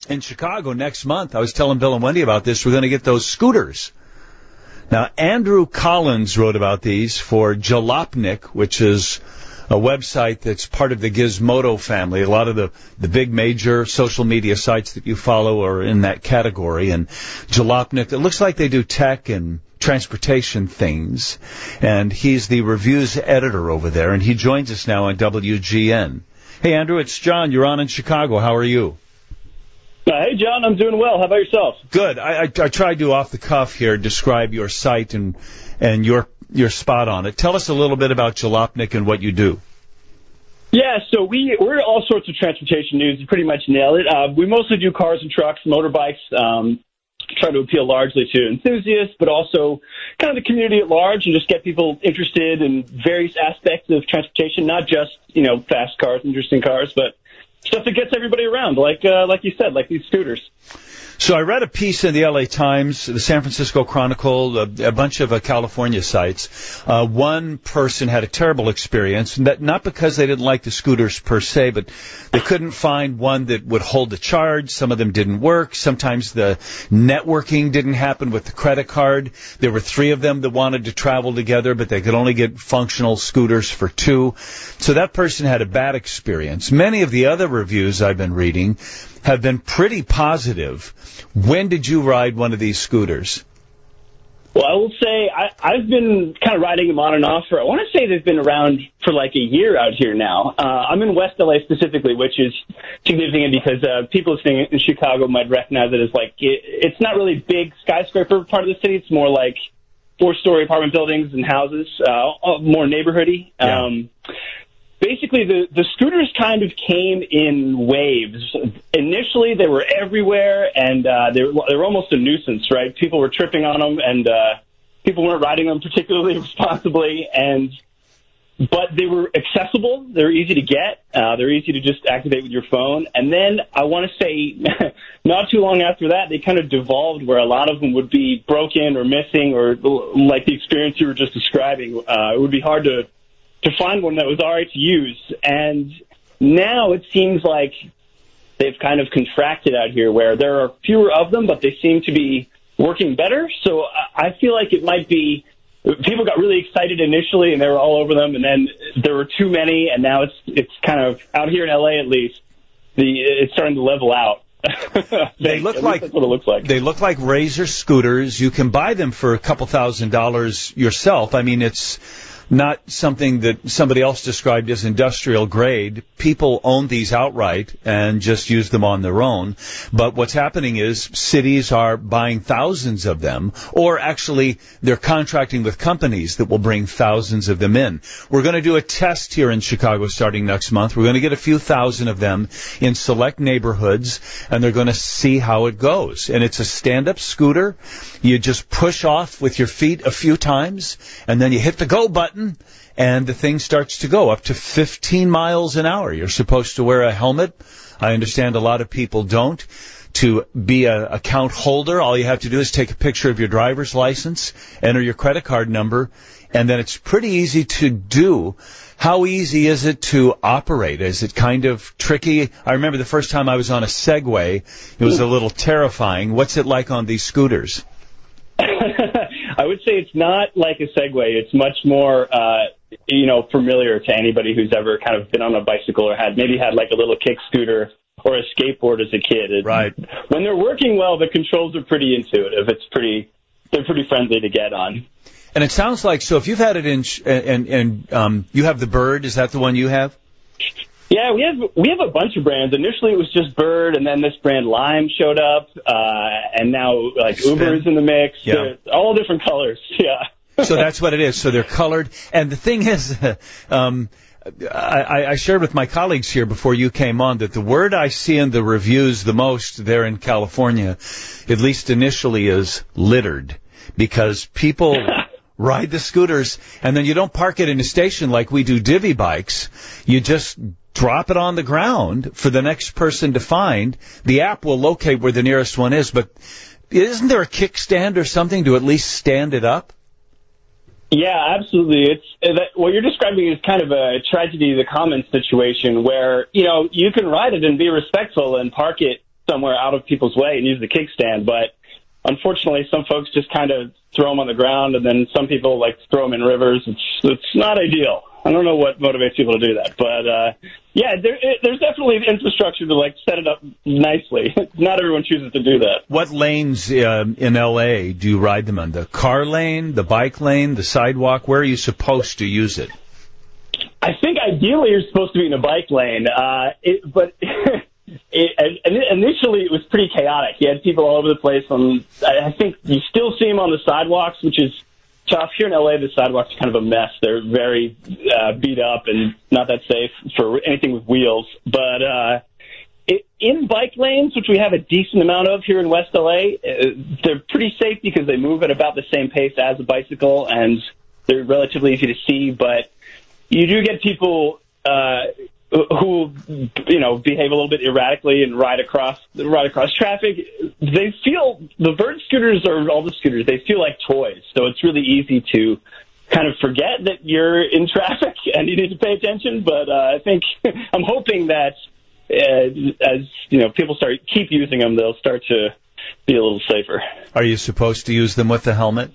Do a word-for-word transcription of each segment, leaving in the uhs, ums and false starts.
in Chicago next month. I was telling Bill and Wendy about this. We're going to get those scooters. Now, Andrew Collins wrote about these for Jalopnik, which is a website that's part of the Gizmodo family. A lot of the, the big major social media sites that you follow are in that category. And Jalopnik, it looks like they do tech and transportation things. And he's the reviews editor over there, and he joins us now on W G N. Hey, Andrew, it's John. You're on in Chicago. How are you? Uh, hey, John, I'm doing well. How about yourself? Good. I, I, I tried to, off the cuff here, describe your site and and your your spot on it. Tell us a little bit about Jalopnik and what you do. Yeah, so we, we're all sorts of transportation news. You pretty much nailed it. Uh, we mostly do cars and trucks, motorbikes, um, try to appeal largely to enthusiasts, but also kind of the community at large, and just get people interested in various aspects of transportation, not just, you know, fast cars, interesting cars, but stuff that gets everybody around, like uh, like you said, like these scooters. So I read a piece in the L A Times, the San Francisco Chronicle, a, a bunch of uh, California sites. Uh, one person had a terrible experience, and that not because they didn't like the scooters per se, but they couldn't find one that would hold the charge. Some of them didn't work. Sometimes the networking didn't happen with the credit card. There were three of them that wanted to travel together, but they could only get functional scooters for two. So that person had a bad experience. Many of the other reviews I've been reading have been pretty positive. When did you ride one of these scooters? Well, I will say I, I've been kind of riding them on and off for, I want to say they've been around for like a year out here now. Uh, I'm in West L A specifically, which is significant because uh, people listening in Chicago might recognize it as like, it, it's not really big skyscraper part of the city. It's more like four-story apartment buildings and houses, uh, more neighborhoody. Yeah. Um, Basically, the, the scooters kind of came in waves. Initially, they were everywhere, and uh, they, were, they were almost a nuisance, right? People were tripping on them, and uh, people weren't riding them particularly responsibly. And but they were accessible. They were easy to get. Uh, they're easy to just activate with your phone. And then I want to say not too long after that, they kind of devolved where a lot of them would be broken or missing, or like the experience you were just describing. Uh, it would be hard to to find one that was all right to use. And now it seems like they've kind of contracted out here where there are fewer of them, but they seem to be working better. So I feel like it might be, people got really excited initially and they were all over them, and then there were too many, and now it's it's kind of, out here in L A at least, the it's starting to level out. They look like that's what it looks like. They look like Razor scooters. You can buy them for a couple thousand dollars yourself. I mean, it's not something that somebody else described as industrial grade. People own these outright and just use them on their own. But what's happening is cities are buying thousands of them, or actually they're contracting with companies that will bring thousands of them in. We're going to do a test here in Chicago starting next month. We're going to get a few thousand of them in select neighborhoods, and they're going to see how it goes. And it's a stand-up scooter. You just push off with your feet a few times, and then you hit the go button, and the thing starts to go up to fifteen miles an hour. You're supposed to wear a helmet. I understand a lot of people don't. To be a account holder, all you have to do is take a picture of your driver's license, enter your credit card number, and then it's pretty easy to do. How easy is it to operate? Is it kind of tricky? I remember the first time I was on a Segway, it was a little terrifying. What's it like on these scooters? I would say it's not like a Segway. It's much more, uh, you know, familiar to anybody who's ever kind of been on a bicycle or had maybe had like a little kick scooter or a skateboard as a kid. It, right. When they're working well, the controls are pretty intuitive. It's pretty, they're pretty friendly to get on. And it sounds like, so if you've had it in, and, and um, you have the Bird, is that the one you have? Yeah, we have we have a bunch of brands. Initially, it was just Bird, and then this brand Lime showed up, uh, and now like Spin. Uber is in the mix. Yeah. They're all different colors. Yeah. So that's what it is. So they're colored, and the thing is, um, I, I shared with my colleagues here before you came on that the word I see in the reviews the most there in California, at least initially, is littered, because people ride the scooters, and then you don't park it in a station like we do divvy bikes. You just drop it on the ground for the next person to find. The app will locate where the nearest one is, but isn't there a kickstand or something to at least stand it up? Yeah, absolutely. It's that, what you're describing is kind of a tragedy of the commons situation where, you know, you can ride it and be respectful and park it somewhere out of people's way and use the kickstand. But unfortunately, some folks just kind of throw them on the ground, and then some people like throw them in rivers. It's it's not ideal. I don't know what motivates people to do that, but uh, yeah, there, it, there's definitely the infrastructure to like set it up nicely. Not everyone chooses to do that. What lanes uh, in L A do you ride them on? The car lane, the bike lane, the sidewalk? Where are you supposed to use it? I think ideally you're supposed to be in a bike lane, uh, it, but it, initially it was pretty chaotic. You had people all over the place. On, I think you still see them on the sidewalks, which is tough. Here in L A, the sidewalks are kind of a mess. They're very uh, beat up and not that safe for anything with wheels. But uh, it, in bike lanes, which we have a decent amount of here in West L A, uh, they're pretty safe because they move at about the same pace as a bicycle, and they're relatively easy to see. But you do get people uh, who, you know, behave a little bit erratically and ride across ride across traffic. They feel the Bird scooters or all the scooters, they feel like toys. So it's really easy to kind of forget that you're in traffic and you need to pay attention. But uh, I think I'm hoping that uh, as you know, people start keep using them, they'll start to be a little safer. Are you supposed to use them with the helmet?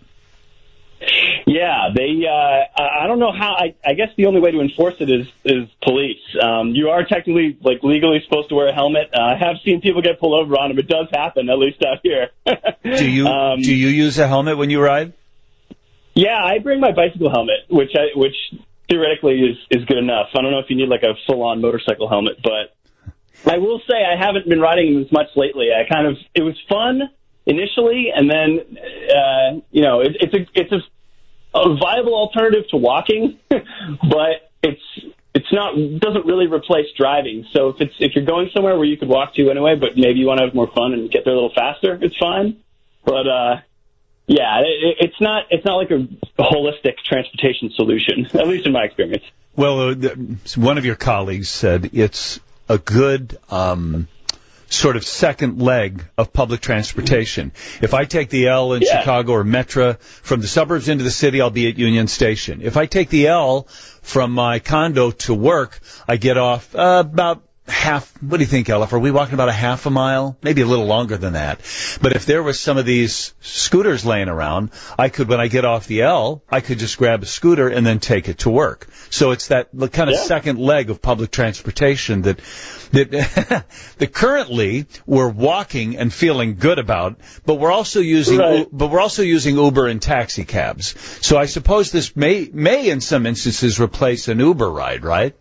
Yeah, they. Uh, I don't know how. I, I guess the only way to enforce it is is police. Um, you are technically, like, legally supposed to wear a helmet. Uh, I have seen people get pulled over on them. It does happen, at least out here. do you um, do you use a helmet when you ride? Yeah, I bring my bicycle helmet, which I which theoretically is is good enough. I don't know if you need like a full on motorcycle helmet, but I will say I haven't been riding them as much lately. I kind of it was fun initially, and then uh, you know it, it's a it's a a viable alternative to walking, but it's it's not doesn't really replace driving. So if it's if you're going somewhere where you could walk to anyway, but maybe you want to have more fun and get there a little faster, it's fine. But uh, yeah, it, it's not it's not like a holistic transportation solution, at least in my experience. Well, uh, one of your colleagues said it's a good Um sort of second leg of public transportation. If I take the L in yeah. Chicago or Metra from the suburbs into the city, I'll be at Union Station. If I take the L from my condo to work, I get off uh, about half. What do you think, Elif? Are we walking about a half a mile? Maybe a little longer than that. But if there was some of these scooters laying around, I could, when I get off the L, I could just grab a scooter and then take it to work. So it's that kind of yeah. second leg of public transportation that that, that currently we're walking and feeling good about, but we're also using right. but we're also using Uber and taxi cabs. So I suppose this may may in some instances replace an Uber ride, right?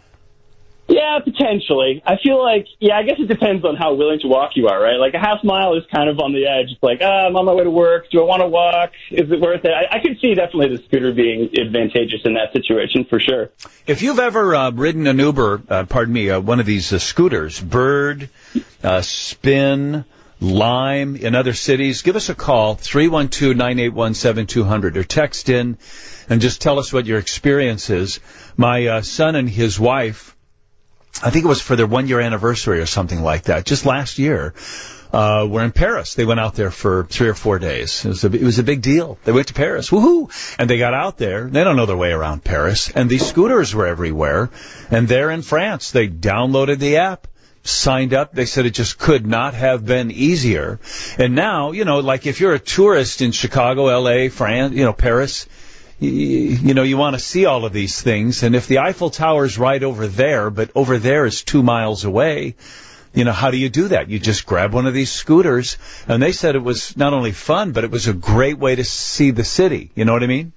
Yeah, potentially. I feel like, yeah, I guess it depends on how willing to walk you are, right? Like a half mile is kind of on the edge. It's like, ah, I'm on my way to work. Do I want to walk? Is it worth it? I, I could see definitely the scooter being advantageous in that situation for sure. If you've ever uh, ridden an Uber, uh, pardon me, uh, one of these uh, scooters, Bird, uh, Spin, Lime, in other cities, give us a call, three one two, nine eight one, seven two zero zero, or text in and just tell us what your experience is. My uh, son and his wife, I think it was for their one-year anniversary or something like that, just last year, uh, were in Paris. They went out there for three or four days. It was a, it was a big deal. They went to Paris. Woohoo! And they got out there. They don't know their way around Paris. And these scooters were everywhere. And they're in France. They downloaded the app, signed up. They said it just could not have been easier. And now, you know, like if you're a tourist in Chicago, L A, France, you know, Paris, You, you know, you want to see all of these things, and if the Eiffel Tower's right over there, but over there is two miles away, you know, how do you do that? You just grab one of these scooters, and they said it was not only fun, but it was a great way to see the city. You know what I mean?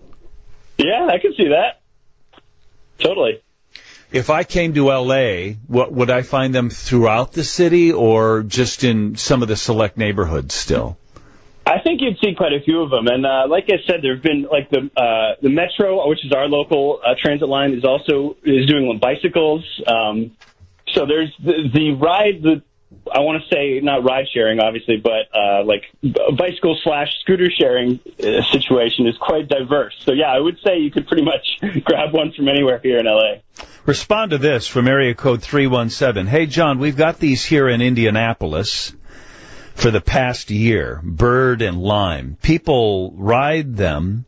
Yeah, I can see that. Totally. If I came to L A, what, would I find them throughout the city or just in some of the select neighborhoods still? I think you'd see quite a few of them, and uh, like I said, there've been like the uh, the Metro, which is our local uh, transit line, is also is doing on bicycles. Um, so there's the, the ride, the I want to say not ride sharing, obviously, but uh, like bicycle slash scooter sharing uh, situation is quite diverse. So yeah, I would say you could pretty much grab one from anywhere here in L A. Respond to this from area code three one seven. Hey John, we've got these here in Indianapolis for the past year, Bird and Lime. People ride them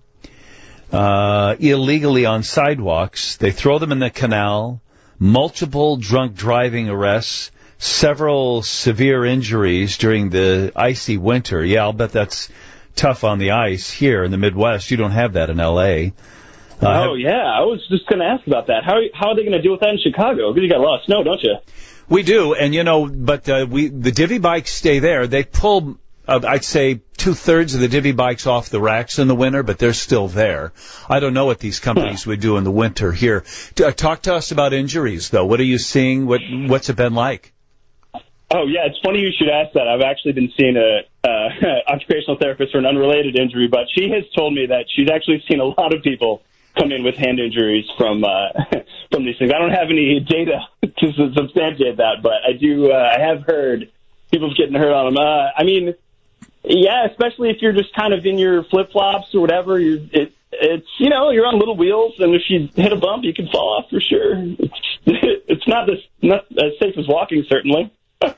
uh, illegally on sidewalks. They throw them in the canal. Multiple drunk driving arrests. several severe injuries during the icy winter. Yeah, I'll bet that's tough on the ice here in the Midwest. You don't have that in L A. Uh, oh, yeah. I was just going to ask about that. How how are they going to deal with that in Chicago? Because you got a lot of snow, don't you? We do, and, you know, but uh, we the divvy bikes stay there. They pull, uh, I'd say, two-thirds of the divvy bikes off the racks in the winter, but they're still there. I don't know what these companies would do in the winter here. Uh, talk to us about injuries, though. What are you seeing? What What's it been like? Oh, yeah, it's funny you should ask that. I've actually been seeing a uh, occupational therapist for an unrelated injury, but she has told me that she's actually seen a lot of people come in with hand injuries from uh, from these things. I don't have any data to substantiate that, but I do. Uh, I have heard people getting hurt on them. Uh, I mean, yeah, especially if you're just kind of in your flip flops or whatever. You're, it, it's you know you're on little wheels, and if you hit a bump, you can fall off for sure. It's, it's not as not as safe as walking, certainly.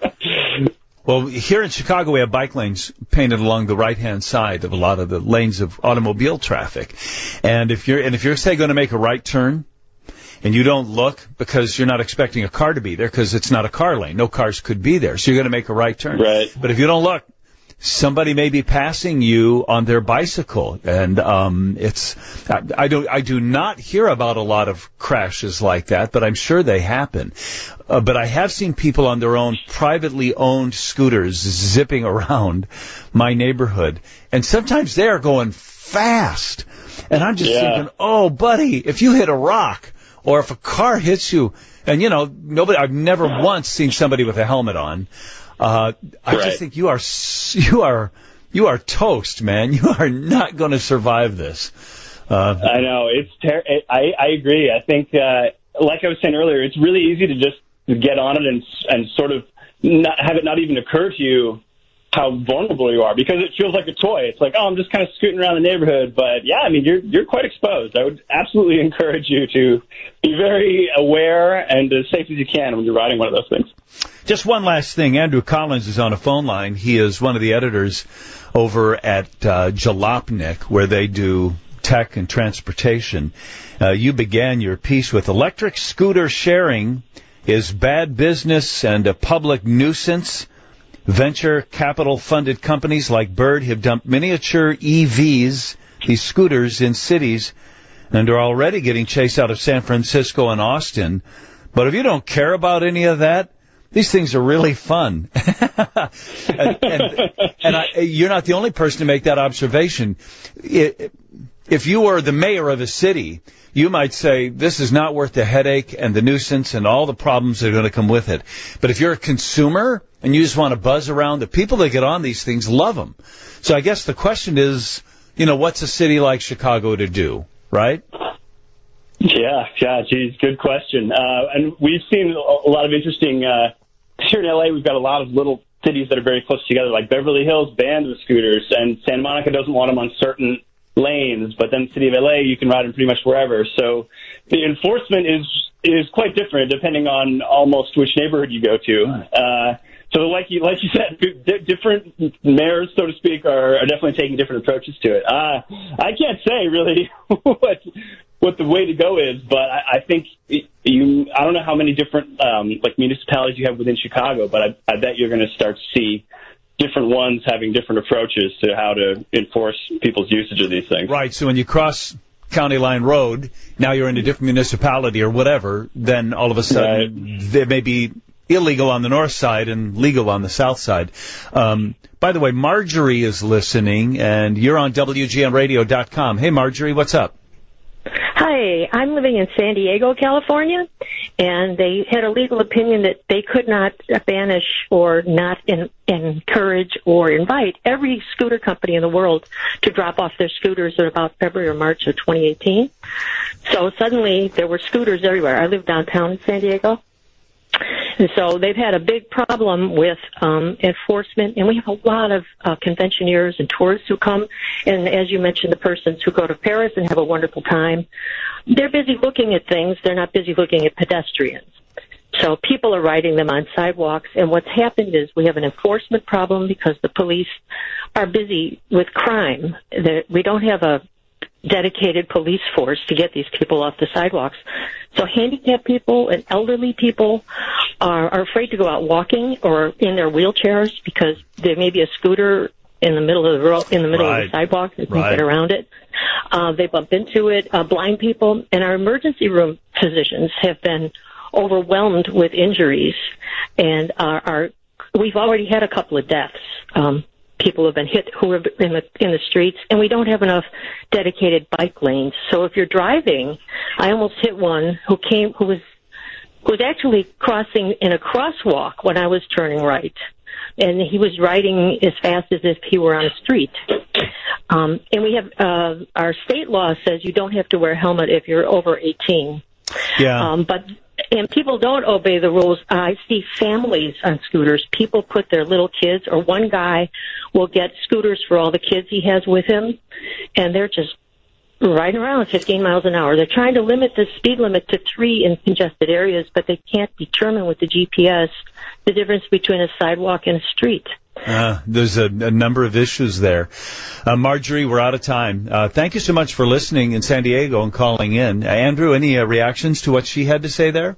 Well, here in Chicago, we have bike lanes painted along the right-hand side of a lot of the lanes of automobile traffic. And if you're, and if you're, say, going to make a right turn and you don't look because you're not expecting a car to be there because it's not a car lane, no cars could be there, so you're going to make a right turn. Right. But if you don't look, somebody may be passing you on their bicycle, and um, it's I, I don't I do not hear about a lot of crashes like that, but I'm sure they happen. Uh, but I have seen people on their own privately owned scooters zipping around my neighborhood, and sometimes they are going fast, and I'm just yeah. thinking, oh, buddy, if you hit a rock or if a car hits you, and you know nobody, I've never once seen somebody with a helmet on. Uh, I right. just think you are you are you are toast, man. You are not going to survive this. Uh, I know it's. Ter- I I agree. I think, uh, like I was saying earlier, it's really easy to just get on it and and sort of not have it not even occur to you how vulnerable you are, because it feels like a toy. It's like, oh, I'm just kind of scooting around the neighborhood, but yeah, I mean, you're you're quite exposed. I would absolutely encourage you to be very aware and as safe as you can when you're riding one of those things. Just one last thing. Andrew Collins is on a phone line. He is one of the editors over at uh, Jalopnik, where they do tech and transportation. Uh, you began your piece with electric scooter sharing is bad business and a public nuisance. Venture capital-funded companies like Bird have dumped miniature E Vs, these scooters, in cities, and are already getting chased out of San Francisco and Austin. But if you don't care about any of that, these things are really fun. and and, and I, you're not the only person to make that observation. It, if you were the mayor of a city, you might say, this is not worth the headache and the nuisance and all the problems that are going to come with it. But if you're a consumer and you just want to buzz around, the people that get on these things love them. So I guess the question is, you know, what's a city like Chicago to do, right? Yeah, yeah, geez, good question. Uh, and we've seen a lot of interesting, uh, here in L A, we've got a lot of little cities that are very close together, like Beverly Hills banned the scooters, and Santa Monica doesn't want them on certain lanes, but then the city of L A, you can ride them pretty much wherever. So the enforcement is is quite different depending on almost which neighborhood you go to. Uh, so like you like you said, d- different mayors, so to speak, are, are definitely taking different approaches to it. Uh, I can't say really what what the way to go is, but I, I think you. I don't know how many different um, like municipalities you have within Chicago, but I, I bet you're going to start to see different ones having different approaches to how to enforce people's usage of these things. Right. So when you cross County Line Road, now you're in a different municipality or whatever, then all of a sudden right. They may be illegal on the north side and legal on the south side. Um, by the way, Marjorie is listening, and you're on W G N radio dot com. Hey, Marjorie, what's up? Hi, I'm living in San Diego, California, and they had a legal opinion that they could not banish or not in, encourage or invite every scooter company in the world to drop off their scooters in about February or March of twenty eighteen. So suddenly there were scooters everywhere. I live downtown in San Diego. And so they've had a big problem with um, enforcement, and we have a lot of uh, conventioneers and tourists who come, and as you mentioned, the persons who go to Paris and have a wonderful time. They're busy looking at things. They're not busy looking at pedestrians. So people are riding them on sidewalks, and what's happened is we have an enforcement problem because the police are busy with crime. They're, we don't have a dedicated police force to get these people off the sidewalks. So handicapped people and elderly people are, are afraid to go out walking or in their wheelchairs because there may be a scooter in the middle of the road, in the middle right. of the sidewalk. They can right. get around it. Uh, they bump into it. Uh, blind people and our emergency room physicians have been overwhelmed with injuries, and are, are we've already had a couple of deaths. Um, people have been hit who are in the in the streets, and we don't have enough dedicated bike lanes. So if you're driving, I almost hit one who came who was who was actually crossing in a crosswalk when I was turning right. And he was riding as fast as if he were on a street. Um, and we have, uh, our state law says you don't have to wear a helmet if you're over eighteen. Yeah. Um, but, and people don't obey the rules. I see families on scooters. People put their little kids, or one guy will get scooters for all the kids he has with him, and they're just riding around fifteen miles an hour. They're trying to limit the speed limit to three in congested areas, but they can't determine with the G P S the difference between a sidewalk and a street. Uh, there's a, a number of issues there. Uh, Marjorie, we're out of time. Uh, thank you so much for listening in San Diego and calling in. Uh, Andrew, any uh, reactions to what she had to say there?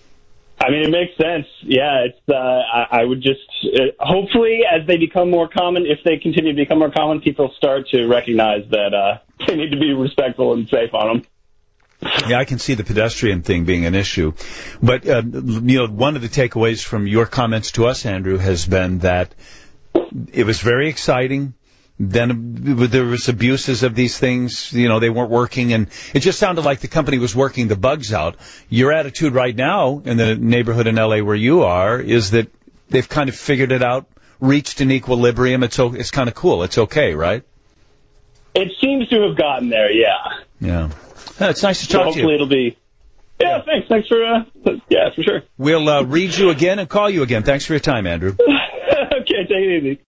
I mean, it makes sense. Yeah, it's. Uh, I, I would just uh, hopefully, as they become more common, if they continue to become more common, people start to recognize that uh, they need to be respectful and safe on them. Yeah, I can see the pedestrian thing being an issue. But, uh, you know, one of the takeaways from your comments to us, Andrew, has been that it was very exciting. Then there was abuses of these things. You know, they weren't working, and it just sounded like the company was working the bugs out. Your attitude right now in the neighborhood in L A where you are is that they've kind of figured it out, reached an equilibrium. It's, it's kind of cool. It's okay, right? It seems to have gotten there, yeah. Yeah. Yeah, it's nice to so talk to you. Hopefully it'll be... Yeah, thanks. Thanks for... Uh, yeah, for sure. We'll uh, read you again and call you again. Thanks for your time, Andrew. Okay, take it easy.